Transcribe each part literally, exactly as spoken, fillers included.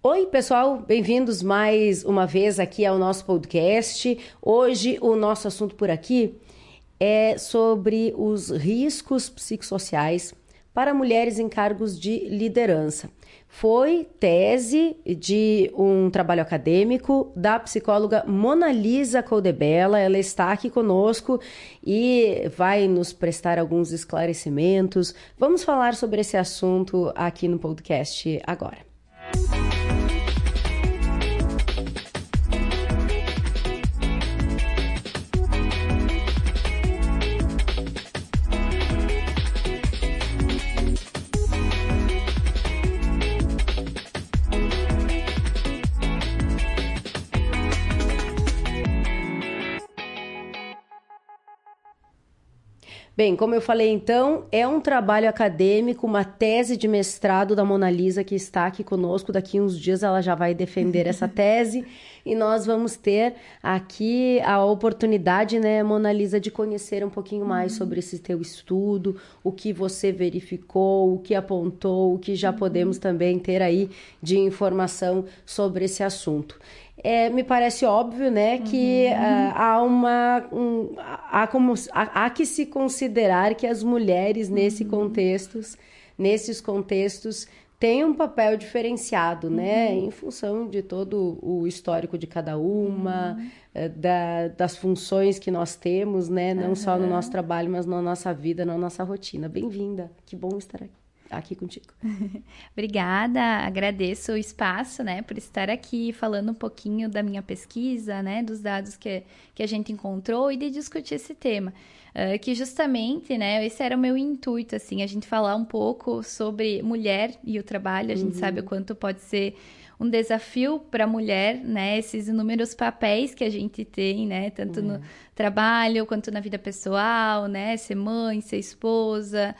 Oi, pessoal, bem-vindos mais uma vez aqui ao nosso podcast. Hoje o nosso assunto por aqui é sobre os riscos psicossociais para mulheres em cargos de liderança. Foi tese de um trabalho acadêmico da psicóloga Monalisa Coldebella. Ela está aqui conosco e vai nos prestar alguns esclarecimentos. Vamos falar sobre esse assunto aqui no podcast agora. Bem, como eu falei então, é um trabalho acadêmico, uma tese de mestrado da Monalisa que está aqui conosco. Daqui uns dias ela já vai defender essa tese e nós vamos ter aqui a oportunidade, né, Monalisa, de conhecer um pouquinho mais sobre esse teu estudo, o que você verificou, o que apontou, o que já podemos também ter aí de informação sobre esse assunto. É, me parece óbvio, né, que uhum. uh, há uma um, há, como, há, há que se considerar que as mulheres nesse uhum. contextos, nesses contextos têm um papel diferenciado, uhum. né, em função de todo o histórico de cada uma, uhum. uh, da, das funções que nós temos, né, não uhum. só no nosso trabalho, mas na nossa vida, na nossa rotina. Bem-vinda, que bom estar aqui. aqui contigo. Obrigada, agradeço o espaço, né, por estar aqui falando um pouquinho da minha pesquisa, né, dos dados que, que a gente encontrou e de discutir esse tema, uh, que justamente, né, esse era o meu intuito, assim, a gente falar um pouco sobre mulher e o trabalho, a gente uhum. sabe o quanto pode ser um desafio para a mulher, né, esses inúmeros papéis que a gente tem, né, tanto uhum. no trabalho quanto na vida pessoal, né, ser mãe, ser esposa,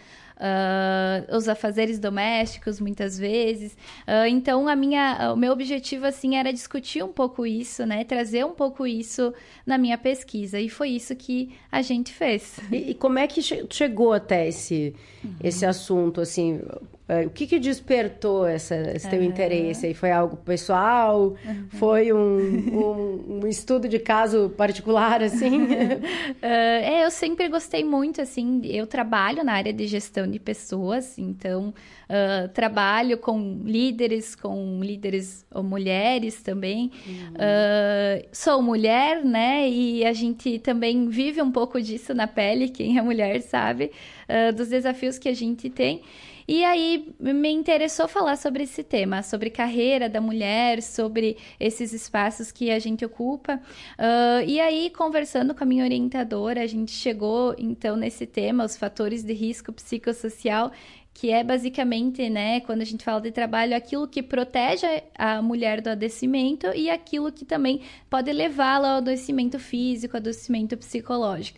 Uh, os afazeres domésticos, muitas vezes. Uh, então, a minha, o meu objetivo, assim, era discutir um pouco isso, né? Trazer um pouco isso na minha pesquisa. E foi isso que a gente fez. E, e como é que che- chegou até esse, uhum. esse assunto, assim... O que que despertou essa, esse teu uhum. interesse aí? Foi algo pessoal? Uhum. Foi um, um, um estudo de caso particular, assim? uh, é, eu sempre gostei muito, assim, eu trabalho na área de gestão de pessoas, então uh, trabalho com líderes, com líderes ou mulheres também. Uhum. Uh, sou mulher, né, e a gente também vive um pouco disso na pele, quem é mulher sabe, uh, dos desafios que a gente tem. E aí me interessou falar sobre esse tema, sobre carreira da mulher, sobre esses espaços que a gente ocupa. Uh, e aí, conversando com a minha orientadora, a gente chegou, então, nesse tema, os fatores de risco psicossocial, que é basicamente, né, quando a gente fala de trabalho, aquilo que protege a mulher do adoecimento e aquilo que também pode levá-la ao adoecimento físico, adoecimento psicológico.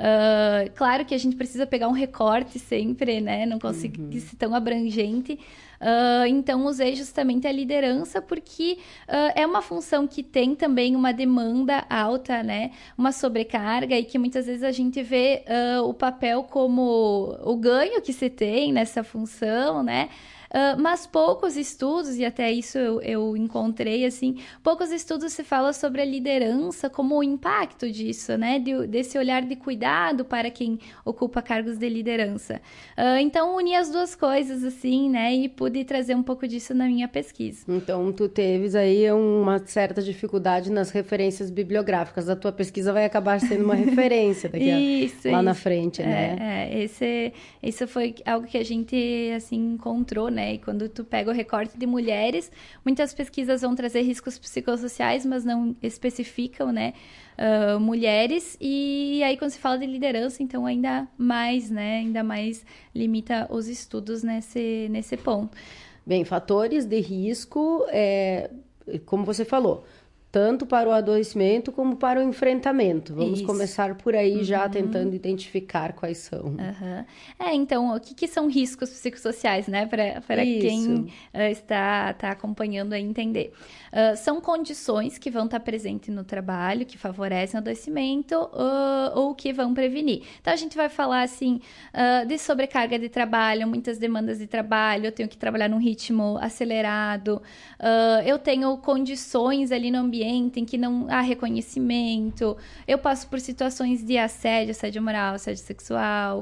Uh, claro que a gente precisa pegar um recorte sempre, né, não conseguir uhum. ser tão abrangente. Uh, então, usei justamente a liderança porque uh, é uma função que tem também uma demanda alta, né? Uma sobrecarga e que muitas vezes a gente vê uh, o papel como o ganho que se tem nessa função, né? Uh, mas poucos estudos, e até isso eu, eu encontrei, assim, poucos estudos se fala sobre a liderança, como o impacto disso, né, de, desse olhar de cuidado para quem ocupa cargos de liderança. Uh, então, uni as duas coisas, assim, né, e pude trazer um pouco disso na minha pesquisa. Então, tu teves aí uma certa dificuldade nas referências bibliográficas. A tua pesquisa vai acabar sendo uma referência daqui a, isso, lá isso. na frente, né? É, é, esse, isso foi algo que a gente, assim, encontrou, né? E quando tu pega o recorte de mulheres, muitas pesquisas vão trazer riscos psicossociais, mas não especificam, né, uh, mulheres. E aí, quando se fala de liderança, então ainda mais, né, ainda mais limita os estudos nesse, nesse ponto. Bem, fatores de risco, é, como você falou, tanto para o adoecimento como para o enfrentamento. Vamos Isso. começar por aí, Uhum. já tentando identificar quais são. Uhum. É, então, o que, que são riscos psicossociais, né? Para quem uh, está, está acompanhando a entender. Uh, são condições que vão estar presentes no trabalho, que favorecem o adoecimento uh, ou que vão prevenir. Então, a gente vai falar, assim, uh, de sobrecarga de trabalho, muitas demandas de trabalho, eu tenho que trabalhar num ritmo acelerado, uh, eu tenho condições ali no ambiente em que não há reconhecimento, eu passo por situações de assédio, assédio moral, assédio sexual,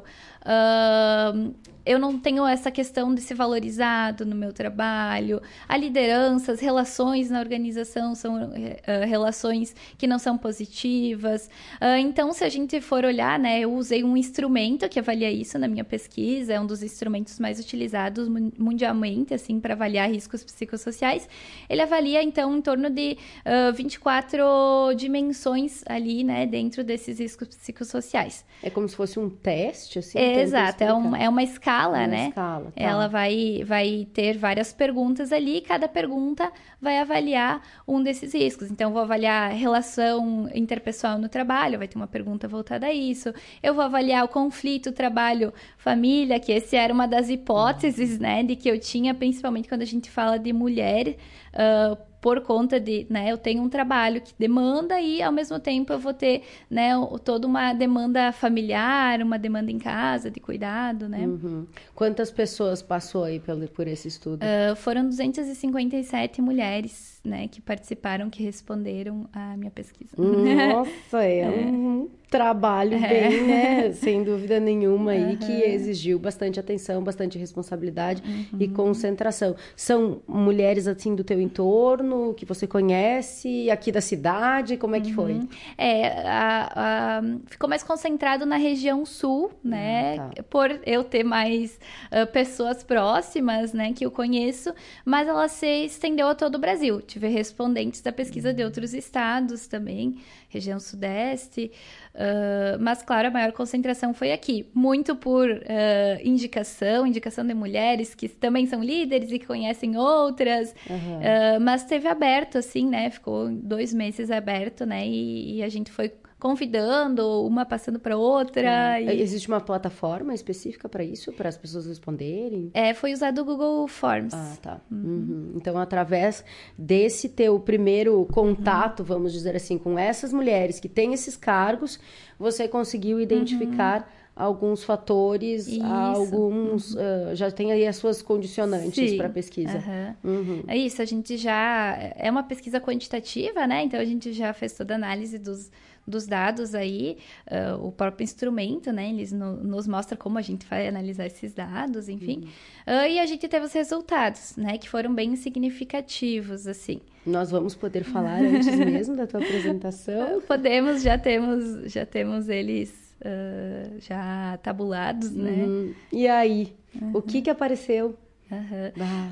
uh, eu não tenho essa questão de ser valorizado no meu trabalho, a liderança, as relações na organização são uh, relações que não são positivas. Uh, então, se a gente for olhar, né, eu usei um instrumento que avalia isso na minha pesquisa, é um dos instrumentos mais utilizados mundialmente, assim, para avaliar riscos psicossociais. Ele avalia, então, em torno de uh, vinte e quatro dimensões ali, né, dentro desses riscos psicossociais. É como se fosse um teste, assim? É, exato, é, um, é uma escala. Uma né? Escala, tá. Ela vai, vai ter várias perguntas ali e cada pergunta vai avaliar um desses riscos. Então, eu vou avaliar a relação interpessoal no trabalho, vai ter uma pergunta voltada a isso. Eu vou avaliar o conflito trabalho-família, que esse era uma das hipóteses, né, de que eu tinha, principalmente quando a gente fala de mulher, uh, por conta de, né, eu tenho um trabalho que demanda e, ao mesmo tempo, eu vou ter, né, toda uma demanda familiar, uma demanda em casa, de cuidado, né? Uhum. Quantas pessoas passou aí por, por esse estudo? Uh, foram duzentas e cinquenta e sete mulheres, né, que participaram, que responderam à minha pesquisa. Nossa, é, é. um trabalho é. bem, né, sem dúvida nenhuma aí, uhum. que exigiu bastante atenção, bastante responsabilidade uhum. e concentração. São mulheres, assim, do teu entorno, que você conhece, aqui da cidade, como é que foi? Uhum. É, a, a, ficou mais concentrado na região sul, né, ah, tá. por eu ter mais uh, pessoas próximas, né, que eu conheço, mas ela se estendeu a todo o Brasil. Tive respondentes da pesquisa de outros estados também, região sudeste, uh, mas, claro, a maior concentração foi aqui, muito por uh, indicação, indicação de mulheres que também são líderes e que conhecem outras, uhum. uh, mas teve aberto, assim, né, ficou dois meses aberto, né, e, e a gente foi convidando, uma passando para outra. Ah, e... Existe uma plataforma específica para isso, para as pessoas responderem? É, foi usado o Google Forms. Ah, tá. Uhum. Uhum. Então, através desse teu primeiro contato, uhum. vamos dizer assim, com essas mulheres que têm esses cargos, você conseguiu identificar uhum. alguns fatores, isso. alguns... Uhum. Uh, já tem aí as suas condicionantes para a pesquisa. Uhum. Uhum. É isso, a gente já... É uma pesquisa quantitativa, né? Então, a gente já fez toda a análise dos... dos dados aí, uh, o próprio instrumento, né, eles no, nos mostra como a gente vai analisar esses dados, enfim, uhum. uh, e a gente teve os resultados, né, que foram bem significativos, assim. Nós vamos poder falar antes mesmo da tua apresentação? Podemos, já temos, já temos eles uh, já tabulados, uhum. né. E aí, uhum. o que que apareceu? Uhum. Ah.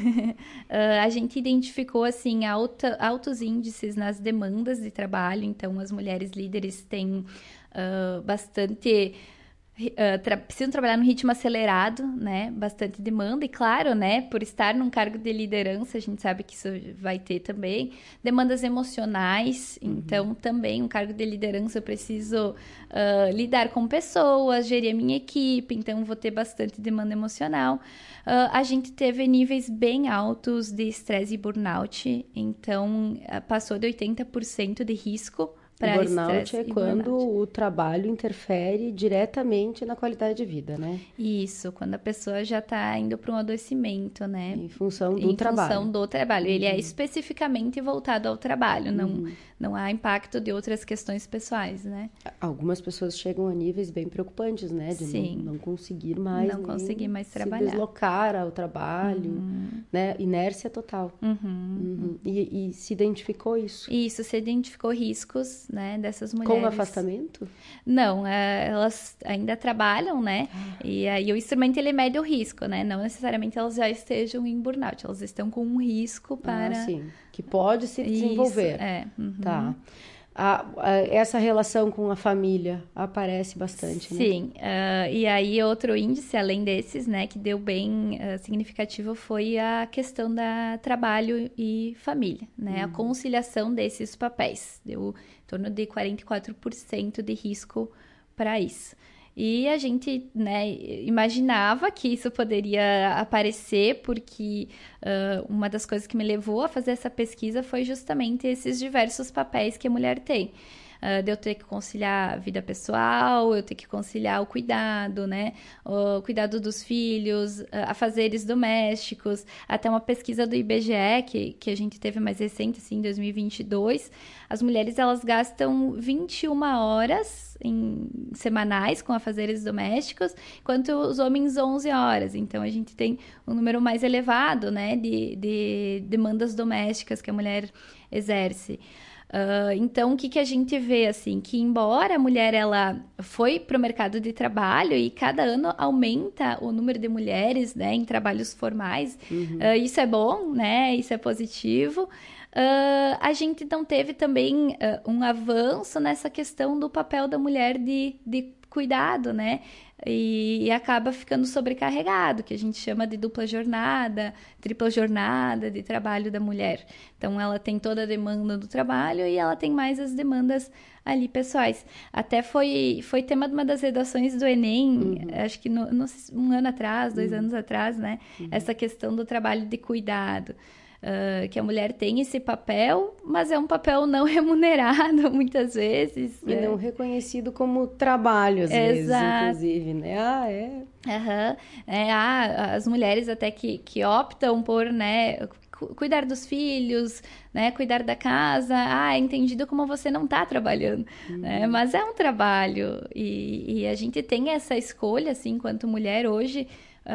uh, a gente identificou assim alta, altos índices nas demandas de trabalho, então as mulheres líderes têm uh, bastante uh, tra- precisam trabalhar no ritmo acelerado, né, bastante demanda e, claro, né, por estar num cargo de liderança, a gente sabe que isso vai ter também demandas emocionais, uhum. então também um cargo de liderança eu preciso uh, lidar com pessoas, gerir a minha equipe, então vou ter bastante demanda emocional. Uh, a gente teve níveis bem altos de estresse e burnout, então uh, passou de oitenta por cento de risco para burnout é quando burnout. O trabalho interfere diretamente na qualidade de vida, né? Isso, quando a pessoa já está indo para um adoecimento, né? Em função do em trabalho. Em função do trabalho. Uhum. Ele é especificamente voltado ao trabalho, não, uhum. não há impacto de outras questões pessoais, né? Algumas pessoas chegam a níveis bem preocupantes, né? De Sim. Não, não conseguir mais... Não conseguir mais trabalhar. Se deslocar ao trabalho, uhum. né? Inércia total. Uhum. Uhum. E, e se identificou isso? Isso, se identificou riscos, né, dessas mulheres. Com afastamento? Não, é, elas ainda trabalham, né? Ah. E aí o instrumento ele mede o risco, né? Não necessariamente elas já estejam em burnout, elas estão com um risco para... Ah, sim. Que pode se desenvolver. Isso, é. Uhum. Tá. a, a, essa relação com a família aparece bastante, né? Sim, uh, e aí outro índice, além desses, né, que deu bem uh, significativo foi a questão da trabalho e família, né? Uhum. A conciliação desses papéis, deu em torno de quarenta e quatro por cento de risco para isso. E a gente, né, imaginava que isso poderia aparecer, porque uh, uma das coisas que me levou a fazer essa pesquisa foi justamente esses diversos papéis que a mulher tem. Uh, de eu ter que conciliar a vida pessoal, eu ter que conciliar o cuidado, né? O cuidado dos filhos, uh, afazeres domésticos. Até uma pesquisa do I B G E, que, que a gente teve mais recente, assim, em dois mil e vinte e dois, as mulheres, elas gastam vinte e uma horas em, semanais com afazeres domésticos, enquanto os homens onze horas. Então, a gente tem um número mais elevado, né, de, de demandas domésticas que a mulher exerce. Uh, então, o que, que a gente vê, assim, que embora a mulher, ela foi para o mercado de trabalho e cada ano aumenta o número de mulheres, né, em trabalhos formais, uhum. uh, isso é bom, né, isso é positivo, uh, a gente não teve também uh, um avanço nessa questão do papel da mulher de, de cuidado, né, e, e acaba ficando sobrecarregado, que a gente chama de dupla jornada, tripla jornada de trabalho da mulher. Então, ela tem toda a demanda do trabalho e ela tem mais as demandas ali pessoais. Até foi, foi tema de uma das redações do Enem, uhum. acho que no, no, um ano atrás, dois uhum. anos atrás, né? Uhum. Essa questão do trabalho de cuidado. Uh, que a mulher tem esse papel, mas é um papel não remunerado muitas vezes. E é. não reconhecido como trabalho, às Exato. vezes, inclusive, né? Ah, é. Uhum. é ah, as mulheres até que, que optam por, né, cuidar dos filhos, né, cuidar da casa, ah, é entendido como você não está trabalhando, uhum. né? Mas é um trabalho e, e a gente tem essa escolha, assim, enquanto mulher hoje,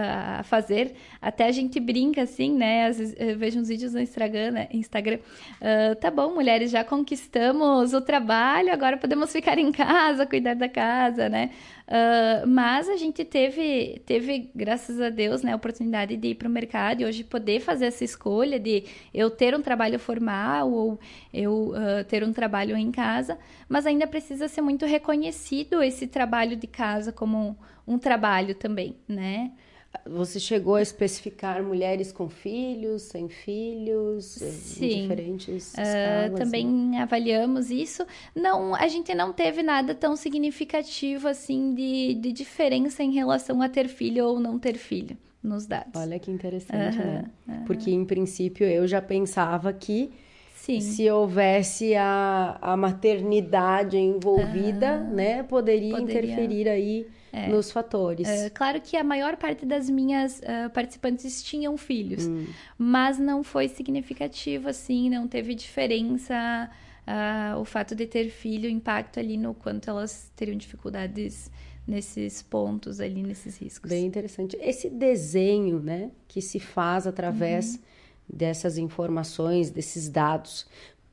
a fazer, até a gente brinca assim, né, às vezes eu vejo uns vídeos no Instagram, né? Instagram, uh, tá bom, mulheres, já conquistamos o trabalho, agora podemos ficar em casa, cuidar da casa, né, uh, mas a gente teve, teve, graças a Deus, né, a oportunidade de ir para o mercado e hoje poder fazer essa escolha de eu ter um trabalho formal ou eu uh, ter um trabalho em casa, mas ainda precisa ser muito reconhecido esse trabalho de casa como um, um trabalho também, né. Você chegou a especificar mulheres com filhos, sem filhos, Sim. em diferentes uh, escalas? Também né? avaliamos isso. Não, a gente não teve nada tão significativo assim de, de diferença em relação a ter filho ou não ter filho nos dados. Olha que interessante, uhum, né? Uhum. Porque, em princípio, eu já pensava que Sim. se houvesse a, a maternidade envolvida, uhum. né, poderia, poderia interferir aí é. nos fatores. É, claro que a maior parte das minhas uh, participantes tinham filhos, hum. mas não foi significativo, assim, não teve diferença uh, o fato de ter filho, impacto ali no quanto elas teriam dificuldades nesses pontos ali, nesses riscos. Bem interessante. Esse desenho, né, que se faz através... Uhum. dessas informações, desses dados,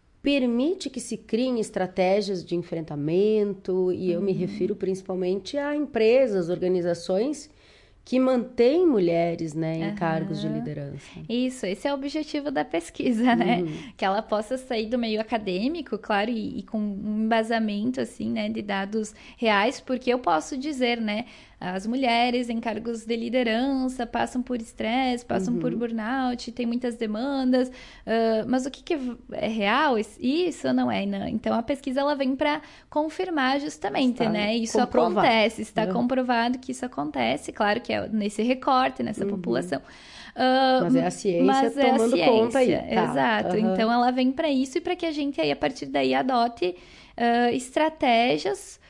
permite que se criem estratégias de enfrentamento, e eu uhum. me refiro principalmente a empresas, organizações que mantêm mulheres, né, em uhum. cargos de liderança. Isso, esse é o objetivo da pesquisa, né? Uhum. Que ela possa sair do meio acadêmico, claro, e, e com um embasamento, assim, né, de dados reais, porque eu posso dizer, né, as mulheres em cargos de liderança passam por estresse, passam uhum. por burnout, tem muitas demandas, uh, mas o que, que é real? Isso não é, não. Então, a pesquisa ela vem para confirmar justamente, está né? Isso comprovado. acontece, está uhum. comprovado que isso acontece, claro que é nesse recorte, nessa uhum. população. Uh, mas é a ciência mas tomando é a ciência, conta aí. Tá. Exato. Uhum. Então, ela vem para isso e para que a gente aí, a partir daí, adote uh, estratégias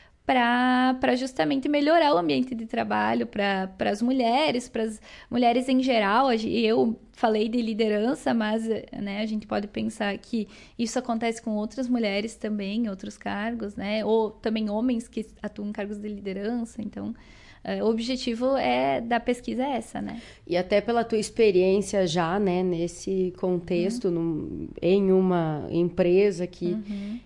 para justamente melhorar o ambiente de trabalho para as mulheres, para as mulheres em geral. Eu falei de liderança, mas né, a gente pode pensar que isso acontece com outras mulheres também, em outros cargos, né? Ou também homens que atuam em cargos de liderança. Então, o objetivo é da pesquisa é essa, né? E até pela tua experiência já, né, nesse contexto, uhum. num, em uma empresa que... Uhum.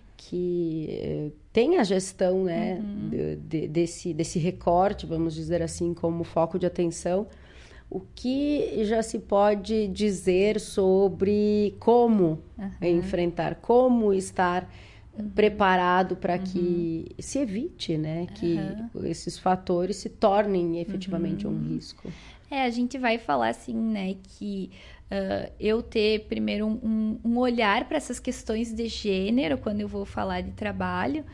que tem a gestão, né, uhum. de, de, desse, desse recorte, vamos dizer assim, como foco de atenção, o que já se pode dizer sobre como uhum. enfrentar, como estar uhum. preparado para uhum. que se evite, né? Que uhum. esses fatores se tornem efetivamente uhum. um risco. É, a gente vai falar assim, né, que uh, eu ter primeiro um, um olhar para essas questões de gênero quando eu vou falar de trabalho.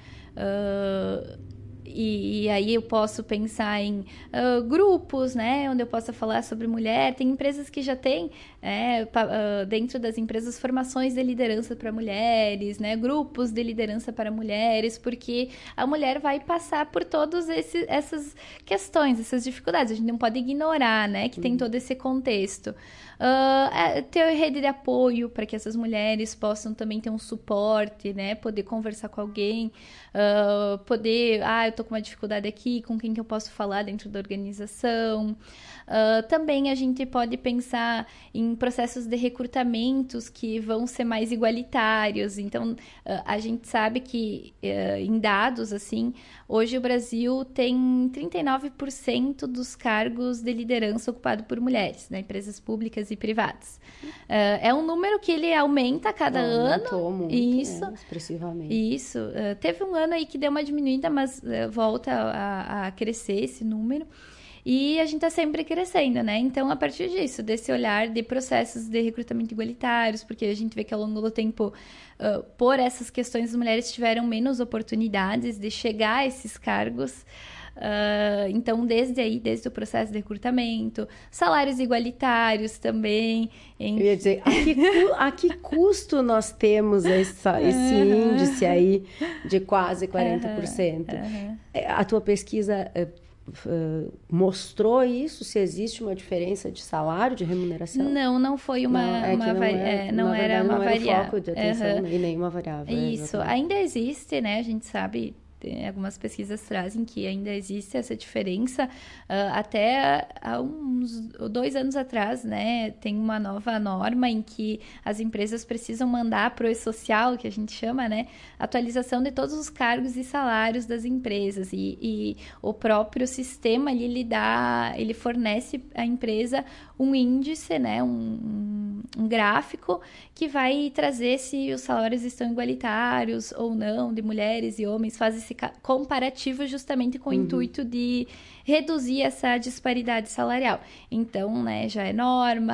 Uh, E, e aí eu posso pensar em uh, grupos, né, onde eu possa falar sobre mulher. Tem empresas que já têm, é, uh, dentro das empresas, formações de liderança para mulheres, né, grupos de liderança para mulheres, porque a mulher vai passar por todas essas questões, essas dificuldades. A gente não pode ignorar, né, que tem todo esse contexto. Uh, ter rede de apoio para que essas mulheres possam também ter um suporte, né, poder conversar com alguém, uh, poder, ah, eu tô com uma dificuldade aqui, com quem que eu posso falar dentro da organização. Uh, também a gente pode pensar em processos de recrutamentos que vão ser mais igualitários. Então, uh, a gente sabe que, uh, em dados, assim, hoje o Brasil tem trinta e nove por cento dos cargos de liderança ocupados por mulheres, né? Empresas públicas e privadas. Uh, é um número que ele aumenta a cada Não, ano. Aumentou muito, isso, é, expressivamente. Isso. Uh, teve um ano aí que deu uma diminuída, mas uh, volta a, a crescer esse número. E a gente está sempre crescendo, né? Então, a partir disso, desse olhar de processos de recrutamento igualitários, porque a gente vê que ao longo do tempo, uh, por essas questões, as mulheres tiveram menos oportunidades de chegar a esses cargos. Uh, então, desde aí, desde o processo de recrutamento, salários igualitários também. Em... Eu ia dizer, a que, cu- a que custo nós temos essa, esse uhum. índice aí de quase quarenta por cento? Uhum. Uhum. A tua pesquisa... Uh, mostrou isso? Se existe uma diferença de salário, de remuneração? Não, não foi uma... Não, é uma que não, vari... é, é, não era verdade, uma não variável. Era o foco de atenção uhum. e nenhuma variável. Isso, é, ainda existe, né? A gente sabe... Tem, algumas pesquisas trazem que ainda existe essa diferença. Uh, até há uns dois anos atrás, né, tem uma nova norma em que as empresas precisam mandar para o E-Social, que a gente chama, né, atualização de todos os cargos e salários das empresas. E, e o próprio sistema, ele, ele, dá, ele fornece à empresa um índice, né, um, um gráfico que vai trazer se os salários estão igualitários ou não, de mulheres e homens, faz esse comparativo justamente com o uhum. intuito de reduzir essa disparidade salarial. Então, né, já é norma,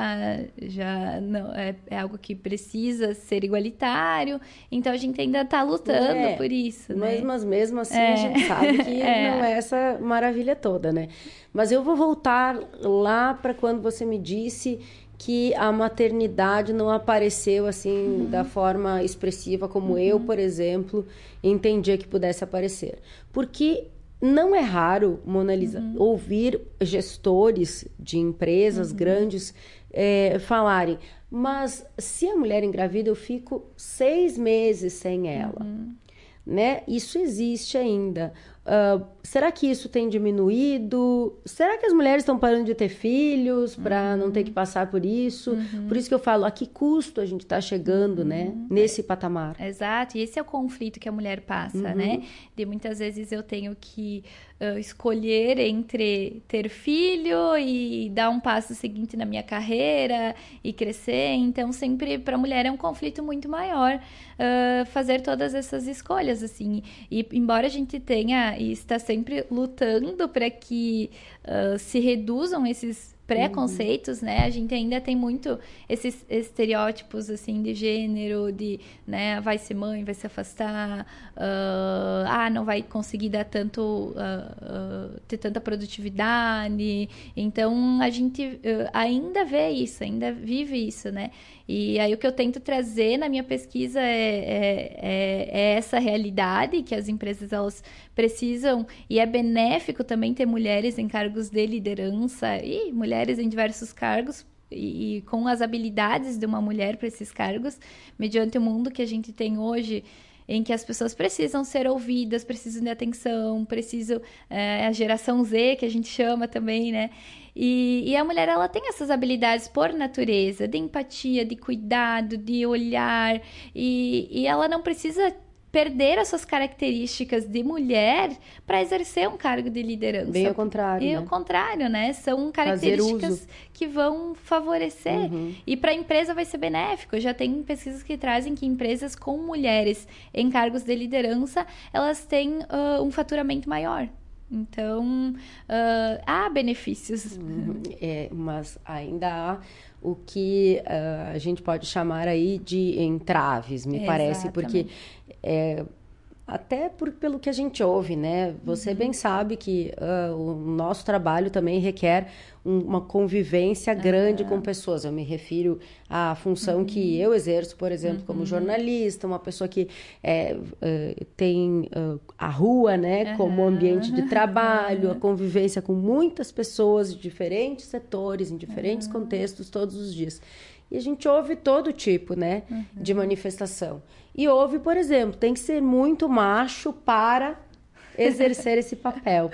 já não, é, é algo que precisa ser igualitário, então a gente ainda está lutando é, por isso, mas, né? Mas mesmo assim é. a gente sabe que é. não é essa maravilha toda, né? Mas eu vou voltar lá para quando você me disse que a maternidade não apareceu assim uhum. da forma expressiva como uhum. eu, por exemplo, entendia que pudesse aparecer. Porque não é raro, Mona Lisa, uhum. ouvir gestores de empresas uhum. grandes é, falarem, mas se a mulher engravida, eu fico seis meses sem ela. Uhum. Né? Isso existe ainda. Uh, será que isso tem diminuído? Será que as mulheres estão parando de ter filhos para uhum. não ter que passar por isso? Uhum. Por isso que eu falo, a que custo a gente está chegando, uhum. né? Nesse patamar. Exato, e esse é o conflito que a mulher passa, uhum. né? De muitas vezes eu tenho que uh, escolher entre ter filho e dar um passo seguinte na minha carreira e crescer. Então, sempre para a mulher é um conflito muito maior uh, fazer todas essas escolhas, assim. E embora a gente tenha e está sempre lutando para que uh, se reduzam esses preconceitos, uhum. né? A gente ainda tem muito esses estereótipos, assim, de gênero, de, né, vai ser mãe, vai se afastar, uh, ah, não vai conseguir dar tanto, uh, uh, ter tanta produtividade. Então, a gente uh, ainda vê isso, ainda vive isso, né? E aí o que eu tento trazer na minha pesquisa é, é, é, é essa realidade que as empresas, elas precisam, e é benéfico também ter mulheres em cargos de liderança e mulheres em diversos cargos e, e com as habilidades de uma mulher para esses cargos, mediante o mundo que a gente tem hoje, em que as pessoas precisam ser ouvidas, precisam de atenção, precisam, é, a geração Z, que a gente chama também, né? E, e a mulher, ela tem essas habilidades por natureza, de empatia, de cuidado, de olhar, e, e ela não precisa perder as suas características de mulher para exercer um cargo de liderança. Bem ao contrário, E né? ao contrário, né? São Fazer características uso. que vão favorecer. Uhum. E para a empresa vai ser benéfico. Já tem pesquisas que trazem que empresas com mulheres em cargos de liderança, elas têm uh, um faturamento maior. Então, uh, há benefícios. Uhum. É, mas ainda há o que uh, a gente pode chamar aí de entraves, me parece, porque é, até por, pelo que a gente ouve, né? Você uhum. bem sabe que uh, o nosso trabalho também requer um, uma convivência grande uhum. com pessoas. Eu me refiro à função uhum. que eu exerço, por exemplo, uhum. como jornalista, uma pessoa que é, uh, tem uh, a rua, né, uhum. como ambiente de trabalho, uhum. a convivência com muitas pessoas de diferentes setores, em diferentes uhum. contextos, todos os dias. E a gente ouve todo tipo, né, uhum. de manifestação. E ouve, por exemplo, tem que ser muito macho para exercer esse papel.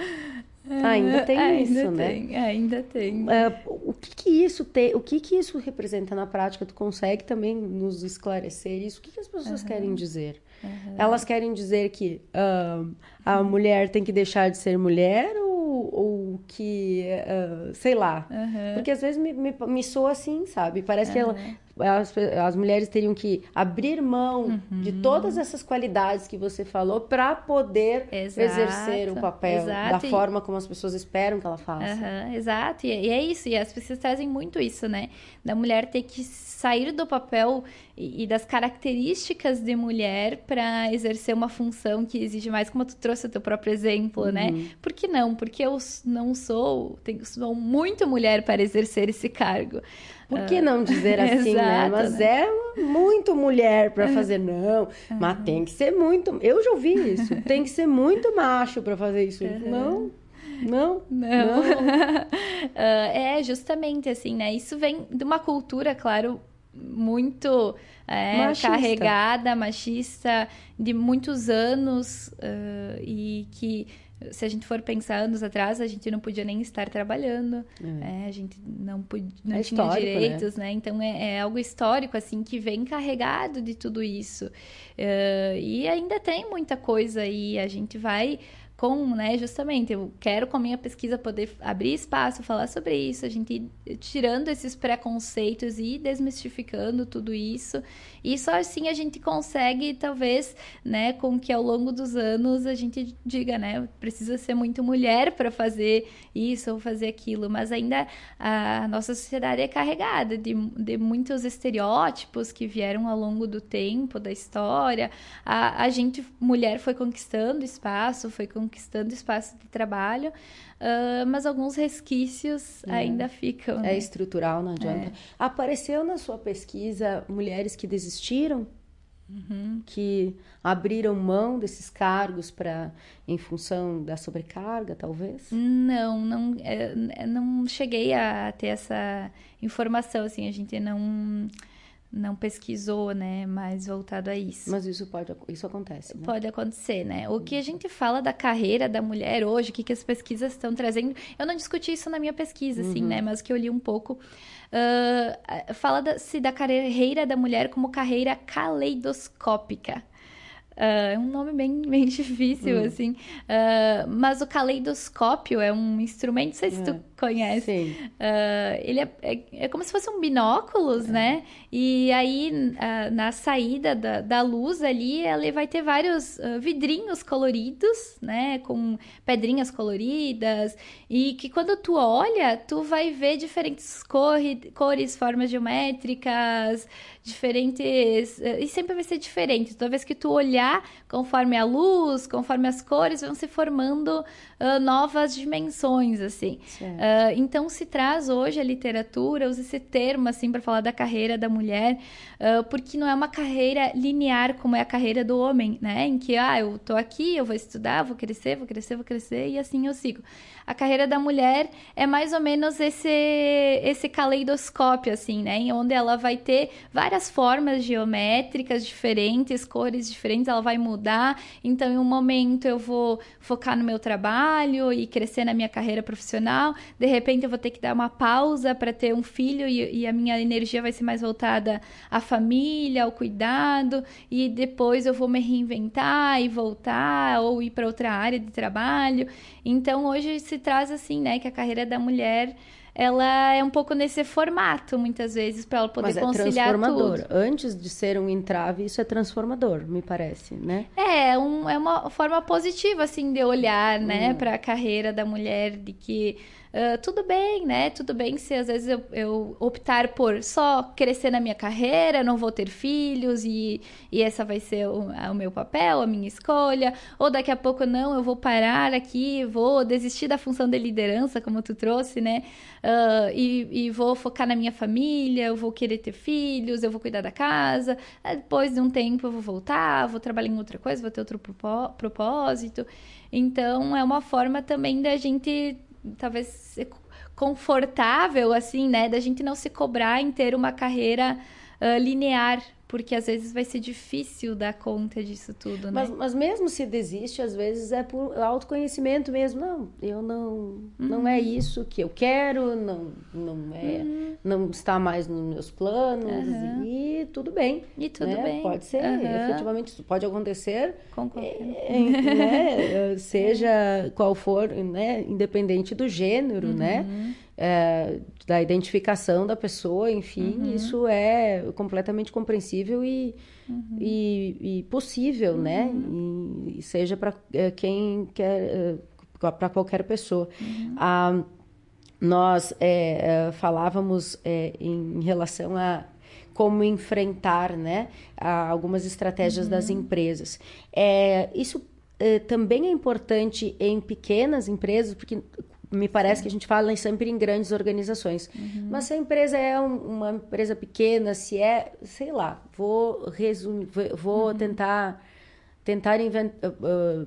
Ainda tem ainda isso, tem, né? Ainda tem. Uh, o que que isso tem, o que que isso representa na prática? Tu consegue também nos esclarecer isso? O que que as pessoas uhum. querem dizer? Uhum. Elas querem dizer que uh, a uhum. mulher tem que deixar de ser mulher ou, ou que, uh, sei lá. Uhum. Porque às vezes me, me, me soa assim, sabe? Parece uhum. que ela... As, as mulheres teriam que abrir mão uhum. de todas essas qualidades que você falou para poder exato, exercer o papel exato. Da forma como as pessoas esperam que ela faça. Uhum, exato, e, e é isso, e as pessoas trazem muito isso, né? Da mulher ter que sair do papel e, e das características de mulher para exercer uma função que exige mais, como tu trouxe o teu próprio exemplo, uhum. né? Por que não? Porque eu não sou, tenho, sou muito mulher para exercer esse cargo. Por que não dizer assim, Exato, né? Mas né? é muito mulher para fazer. Não, uhum. mas tem que ser muito... Eu já ouvi isso. Tem que ser muito macho para fazer isso. Uhum. Não, não, não. não. uh, é, justamente assim, né? Isso vem de uma cultura, claro, muito é, machista. carregada, machista, de muitos anos uh, e que... Se a gente for pensar anos atrás, a gente não podia nem estar trabalhando, é. É, a gente não, podia, não é tinha direitos, né? né? Então, é, é algo histórico, assim, que vem carregado de tudo isso. Uh, e ainda tem muita coisa aí, a gente vai... Com, né, justamente, eu quero com a minha pesquisa poder abrir espaço, falar sobre isso, a gente ir tirando esses preconceitos e desmistificando tudo isso, e só assim a gente consegue, talvez, né, com que ao longo dos anos a gente diga, né, precisa ser muito mulher para fazer isso ou fazer aquilo, mas ainda a nossa sociedade é carregada de, de muitos estereótipos que vieram ao longo do tempo, da história, a, a gente, mulher, foi conquistando espaço, foi conquistando conquistando espaço de trabalho, uh, mas alguns resquícios é. ainda ficam. É né? estrutural, não adianta. É. Apareceu na sua pesquisa mulheres que desistiram? Uhum. Que abriram mão desses cargos para em função da sobrecarga, talvez? Não, não, é, não cheguei a ter essa informação, assim, a gente não... não pesquisou, né, mais voltado a isso. Mas isso pode, isso acontece, né? Pode acontecer, né? O que a gente fala da carreira da mulher hoje, o que, que as pesquisas estão trazendo, eu não discuti isso na minha pesquisa, uhum. assim, né, mas que eu li um pouco, uh, fala-se da, da carreira da mulher como carreira caleidoscópica. Uh, é um nome bem, bem difícil, hum. assim. Uh, mas o caleidoscópio é um instrumento, não sei se tu conhece. Sim. Uh, ele é, é, é como se fosse um binóculos, é. né? E aí, uh, na saída da, da luz ali, ele vai ter vários uh, vidrinhos coloridos, né? Com pedrinhas coloridas. E que quando tu olha, tu vai ver diferentes cores, cores formas geométricas, diferentes... Uh, e sempre vai ser diferente. Toda vez que tu olhar, conforme a luz, conforme as cores, vão se formando uh, novas dimensões, assim. Uh, então, se traz hoje a literatura, usa esse termo, assim, para falar da carreira da mulher, uh, porque não é uma carreira linear como é a carreira do homem, né? Em que, ah, eu tô aqui, eu vou estudar, vou crescer, vou crescer, vou crescer, e assim eu sigo. A carreira da mulher é mais ou menos esse, esse caleidoscópio, assim, né? Onde ela vai ter várias formas geométricas diferentes, cores diferentes, ela vai mudar. Então, em um momento eu vou focar no meu trabalho e crescer na minha carreira profissional. de repente eu vou ter que dar uma pausa para ter um filho e, e a minha energia vai ser mais voltada à família, ao cuidado, e depois eu vou me reinventar e voltar ou ir para outra área de trabalho. Então hoje se traz assim, né, que a carreira da mulher, ela é um pouco nesse formato, muitas vezes, para ela poder Mas é conciliar transformador. tudo. Antes de ser um entrave, isso é transformador, me parece, né? É, um, é uma forma positiva, assim, de olhar, né, Hum. para a carreira da mulher, de que uh, tudo bem, né, tudo bem se às vezes eu, eu optar por só crescer na minha carreira, não vou ter filhos e, e essa vai ser o, o meu papel, a minha escolha, ou daqui a pouco não, eu vou parar aqui, vou desistir da função de liderança, como tu trouxe, né, uh, e, e vou focar na minha família, eu vou querer ter filhos, eu vou cuidar da casa, depois de um tempo eu vou voltar, vou trabalhar em outra coisa, vou ter outro propósito. Então, é uma forma também da gente, talvez, ser confortável, assim, né? Da gente não se cobrar em ter uma carreira uh, linear, porque às vezes vai ser difícil dar conta disso tudo, né? Mas, mas mesmo se desiste, às vezes é por autoconhecimento mesmo. Não, eu não, uhum. não é isso que eu quero, não, não, é, uhum. não está mais nos meus planos, uhum. e tudo bem. E tudo né? bem. Pode ser, uhum. efetivamente, isso pode acontecer, Concordo. É, né? Seja qual for, né? Independente do gênero, uhum. né? É, da identificação da pessoa, enfim, uhum. isso é completamente compreensível e, uhum. e, e possível, uhum. né? E, e seja para é, quem quer, é, para qualquer pessoa. Uhum. Ah, nós é, é, falávamos é, em relação a como enfrentar, né, a algumas estratégias uhum. das empresas. É, isso é, também é importante em pequenas empresas, porque me parece Sim. que a gente fala sempre em grandes organizações. Uhum. Mas se a empresa é um, uma empresa pequena, se é, sei lá, vou resumir, vou uhum. tentar, tentar inventar, uh,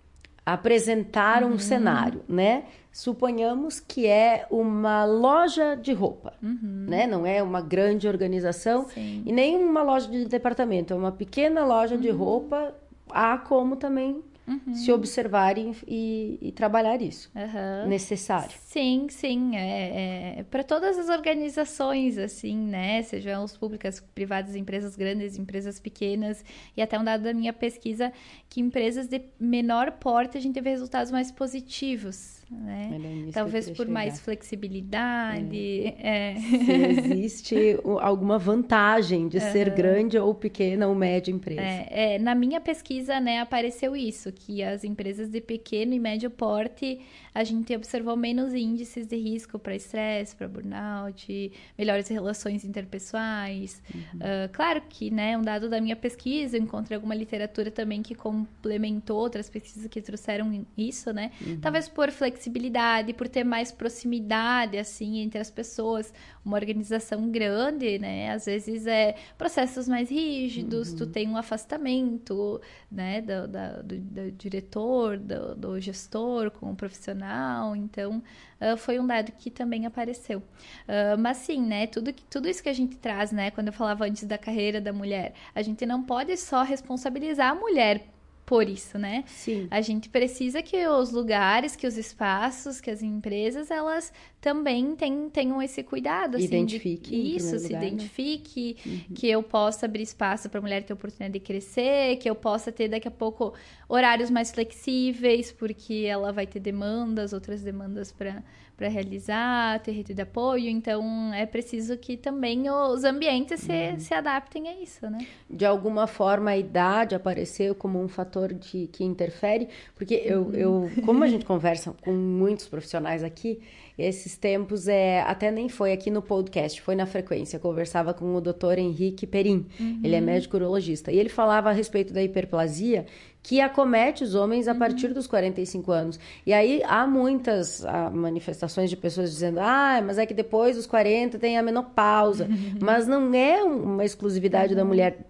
apresentar uhum. um cenário, né? Suponhamos que é uma loja de roupa, uhum. né? Não é uma grande organização Sim. e nem uma loja de departamento, é uma pequena loja uhum. de roupa, há como também Uhum. se observar e, e, e trabalhar isso. Uhum. Necessário. Sim, sim. É, é, para todas as organizações, assim, né? Sejam as públicas, privadas, empresas grandes, empresas pequenas. E até um dado da minha pesquisa, que empresas de menor porte a gente teve resultados mais positivos. Né? Talvez por mais chegar. flexibilidade. É. É. Se existe alguma vantagem de uhum. ser grande ou pequena ou média empresa. É, é, na minha pesquisa, né, apareceu isso, que as empresas de pequeno e médio porte, a gente observou menos índices de risco para estresse, para burnout, melhores relações interpessoais. Uhum. Uh, claro que, né, um dado da minha pesquisa, eu encontrei alguma literatura também que complementou outras pesquisas que trouxeram isso, né? Uhum. Talvez por flexibilidade, por ter mais proximidade, assim, entre as pessoas. Uma organização grande, né? Às vezes é processos mais rígidos, uhum. tu tem um afastamento, né? Do, da, do, do diretor, do, do gestor com o profissional. Então, uh, foi um dado que também apareceu. Uh, mas sim, né? Tudo, tudo isso que a gente traz, né? Quando eu falava antes da carreira da mulher, a gente não pode só responsabilizar a mulher por isso, né? Sim. A gente precisa que os lugares, que os espaços, que as empresas, elas também tenham, tenham esse cuidado. Assim, identifique. De, isso, se lugar, identifique, né? Uhum. que eu possa abrir espaço para a mulher ter a oportunidade de crescer, que eu possa ter daqui a pouco horários mais flexíveis, porque ela vai ter demandas, outras demandas para para realizar, ter rede de apoio. Então, é preciso que também os ambientes se, uhum. se adaptem a isso, né? De alguma forma, a idade apareceu como um fator de, que interfere, porque eu, uhum. eu, como a gente conversa com muitos profissionais aqui, esses tempos, é, até nem foi aqui no podcast, foi na Frequência. Eu conversava com o doutor Henrique Perim, uhum. ele é médico urologista, e ele falava a respeito da hiperplasia, que acomete os homens a partir dos quarenta e cinco anos. E aí há muitas há manifestações de pessoas dizendo, ah, mas é que depois dos quarenta tem a menopausa. Mas não é uma exclusividade uhum. da mulher.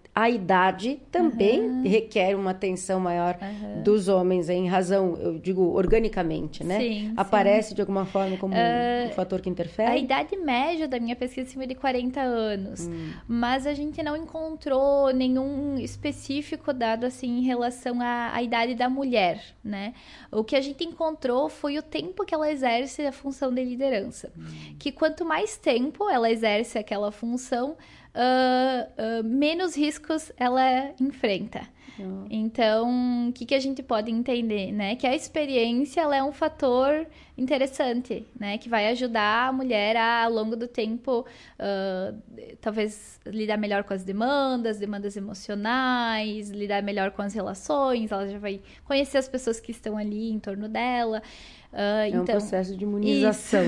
a idade também Uhum. requer uma atenção maior Uhum. dos homens, em razão, eu digo, organicamente, né? Sim, Aparece sim. de alguma forma como um, um fator que interfere? A idade média da minha pesquisa é acima de quarenta anos, hum. mas a gente não encontrou nenhum específico dado assim em relação à, à idade da mulher, né? O que a gente encontrou foi o tempo que ela exerce a função de liderança. Hum. Que quanto mais tempo ela exerce aquela função, uh, uh, menos riscos ela enfrenta. Oh. Então, o que, que a gente pode entender, né? Que a experiência, ela é um fator interessante, né? Que vai ajudar a mulher a, ao longo do tempo, uh, talvez lidar melhor com as demandas, demandas emocionais, lidar melhor com as relações, ela já vai conhecer as pessoas que estão ali em torno dela. Uh, é então, um processo de imunização.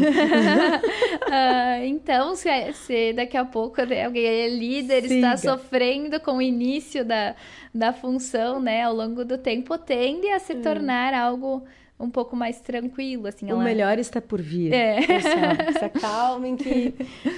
uh, então, se, se daqui a pouco né, alguém é líder, Siga. Está sofrendo com o início da, da função, né, ao longo do tempo, tende a se hum. tornar algo um pouco mais tranquilo, assim. O ela... melhor está por vir. É. Pessoal, se acalmem que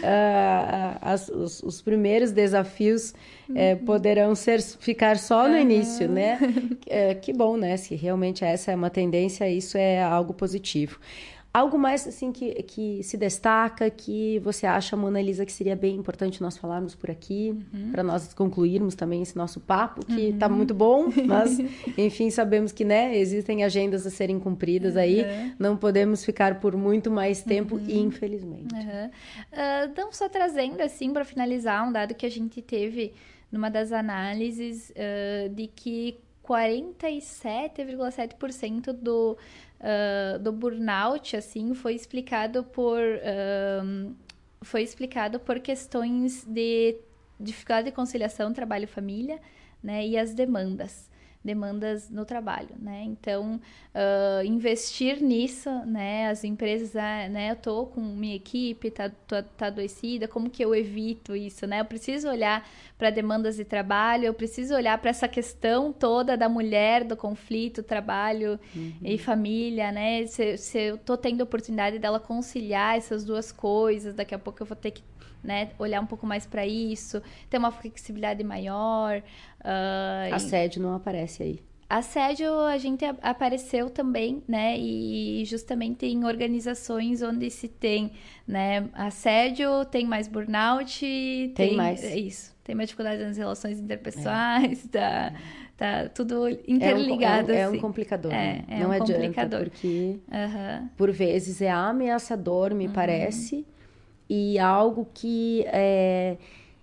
uh, as, os, os primeiros desafios uhum. eh, poderão ser, ficar só no uhum. início, né? É, que bom, né? Se realmente essa é uma tendência, isso é algo positivo. Algo mais, assim, que, que se destaca, que você acha, Mona Lisa, que seria bem importante nós falarmos por aqui, uhum. para nós concluirmos também esse nosso papo, que está uhum. muito bom, mas, enfim, sabemos que, né, existem agendas a serem cumpridas aí, uhum. não podemos ficar por muito mais tempo, uhum. infelizmente. Uhum. Uh, então, só trazendo, assim, para finalizar, um dado que a gente teve numa das análises, uh, de que quarenta e sete vírgula sete por cento do, uh, do burnout, assim, foi explicado por, uh, foi explicado por questões de dificuldade de conciliação trabalho-família, né, e as demandas, demandas no trabalho, né, então, uh, investir nisso, né, as empresas, ah, né, eu tô com minha equipe, tá, tá, tá adoecida, como que eu evito isso, né, eu preciso olhar para demandas de trabalho, eu preciso olhar para essa questão toda da mulher, do conflito, trabalho uhum. e família, né, se, se eu tô tendo a oportunidade dela conciliar essas duas coisas, daqui a pouco eu vou ter que, né, olhar um pouco mais para isso, ter uma flexibilidade maior. Uh, assédio não aparece aí. Assédio a gente apareceu também, né, e justamente em organizações onde se tem, né, assédio, tem mais burnout, tem, tem mais isso, tem mais dificuldade nas relações interpessoais, é. tá, tá tudo interligado. É um, é um, assim. é um complicador, é, né? é não um adianta, complicador. porque uhum. por vezes é ameaçador, me uhum. parece, e algo que é,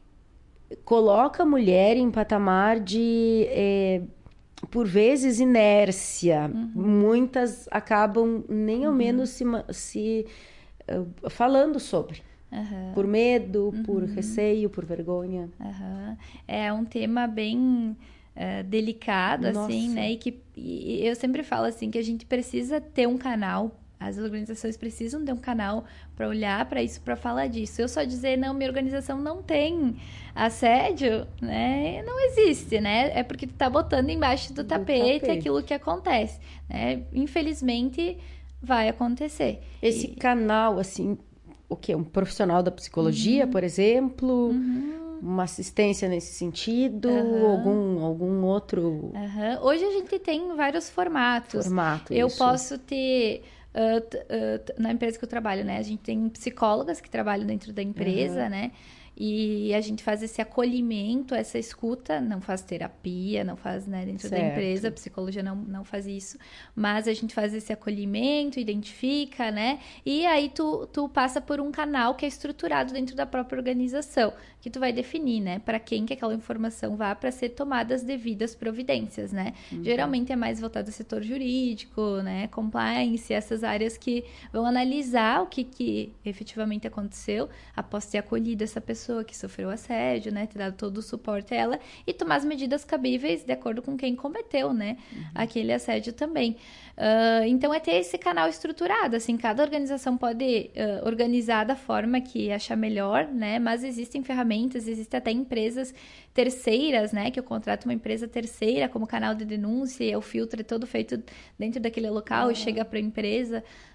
coloca a mulher em patamar de, é, por vezes, inércia. Uhum. Muitas acabam nem ao uhum. menos se, se uh, falando sobre. Uhum. Por medo, uhum. por receio, por vergonha. Uhum. É um tema bem uh, delicado, Nossa. assim, né? E que e eu sempre falo assim que a gente precisa ter um canal. As organizações precisam ter um canal para olhar para isso, para falar disso. Eu só dizer, não, minha organização não tem assédio, né? Não existe, né? É porque tu tá botando embaixo do, do tapete, tapete aquilo que acontece, né? Infelizmente, vai acontecer. Esse e... canal, assim, o quê? Um profissional da psicologia, uhum. por exemplo... Uhum. Uma assistência nesse sentido, uhum. algum, algum outro... Uhum. Hoje a gente tem vários formatos. Formato, Eu isso. posso ter... Uh, uh, na empresa que eu trabalho, né? A gente tem psicólogas que trabalham dentro da empresa, uhum. né? E a gente faz esse acolhimento, essa escuta, não faz terapia, não faz, né, dentro certo. Da empresa, a psicologia não, não faz isso, mas a gente faz esse acolhimento, identifica, né, e aí tu, tu passa por um canal que é estruturado dentro da própria organização, que tu vai definir, né, para quem que aquela informação vá para ser tomadas devidas providências, né, uhum. geralmente é mais voltado ao setor jurídico, né, compliance, essas áreas que vão analisar o que que efetivamente aconteceu após ter acolhido essa pessoa que sofreu assédio, né, ter dado todo o suporte a ela e tomar as medidas cabíveis de acordo com quem cometeu, né, uhum. aquele assédio também. Uh, então, é ter esse canal estruturado, assim, cada organização pode uh, organizar da forma que achar melhor, né, mas existem ferramentas, existem até empresas terceiras, né, que eu contrato uma empresa terceira como canal de denúncia e o filtro é todo feito dentro daquele local uhum. e chega para a empresa.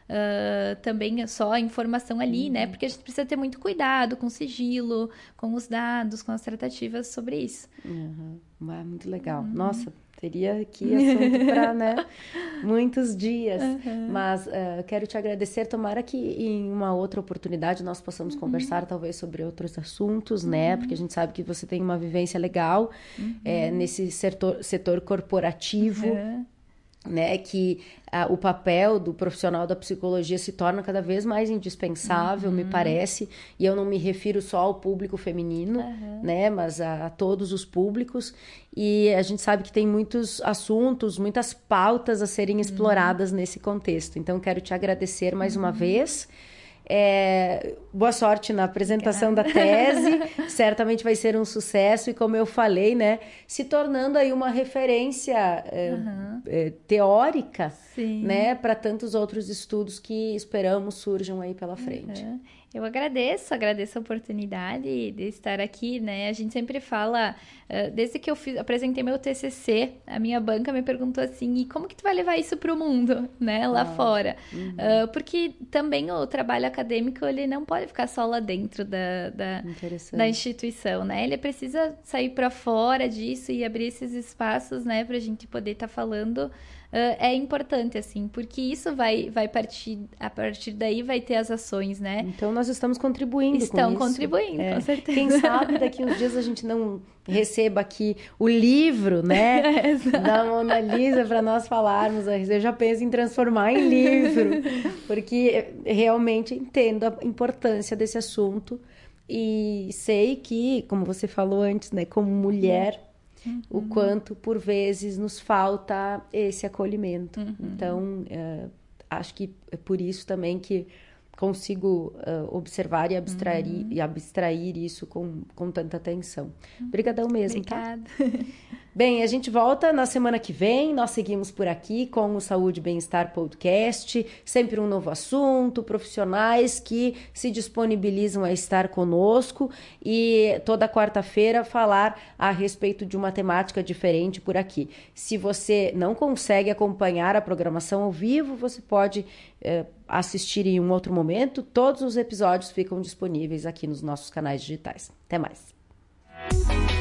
uh, também só a informação ali, uhum. né? Porque a gente precisa ter muito cuidado com o sigilo, com os dados, com as tratativas sobre isso. Uhum. Ah, muito legal. Uhum. Nossa, teria aqui assunto para, né, muitos dias. Uhum. Mas uh, quero te agradecer. Tomara que em uma outra oportunidade nós possamos uhum. conversar, talvez, sobre outros assuntos, uhum. né? Porque a gente sabe que você tem uma vivência legal uhum. é, nesse setor, setor corporativo. Uhum. Né, que ah, o papel do profissional da psicologia se torna cada vez mais indispensável, uhum. me parece, e eu não me refiro só ao público feminino, uhum. né, mas a, a todos os públicos, e a gente sabe que tem muitos assuntos, muitas pautas a serem exploradas uhum. nesse contexto. Então, quero te agradecer mais uhum. uma vez. É, boa sorte na apresentação Obrigada. Da tese, certamente vai ser um sucesso e, como eu falei, né, se tornando aí uma referência é, uhum. é, teórica, né, para tantos outros estudos que esperamos surjam aí pela frente. Uhum. Eu agradeço, agradeço a oportunidade de estar aqui, né? A gente sempre fala, uh, desde que eu fiz, apresentei meu T C C, a minha banca me perguntou assim, e como que tu vai levar isso para o mundo, né? Lá ah, fora. Uhum. Uh, porque também o trabalho acadêmico, ele não pode ficar só lá dentro da, da, da instituição, né? Ele precisa sair para fora disso e abrir esses espaços, né? Para a gente poder estar tá falando. Uh, é importante, assim, porque isso vai, vai partir, a partir daí vai ter as ações, né? Então, nós estamos contribuindo Estão com isso. Estão contribuindo, é. com certeza. Quem sabe daqui uns dias a gente não receba aqui o livro, né, é, da Mona Lisa para nós falarmos. Eu já penso em transformar em livro, porque realmente entendo a importância desse assunto e sei que, como você falou antes, né, como mulher... Uhum. O quanto, por vezes, nos falta esse acolhimento. Uhum. Então, uh, acho que é por isso também que consigo uh, observar e abstrair, uhum. e abstrair isso com, com tanta atenção. Obrigadão mesmo, Obrigada. Tá? Bem, a gente volta na semana que vem. Nós seguimos por aqui com o Saúde e Bem-Estar Podcast. Sempre um novo assunto, profissionais que se disponibilizam a estar conosco e toda quarta-feira falar a respeito de uma temática diferente por aqui. Se você não consegue acompanhar a programação ao vivo, você pode eh, assistir em um outro momento. Todos os episódios ficam disponíveis aqui nos nossos canais digitais. Até mais.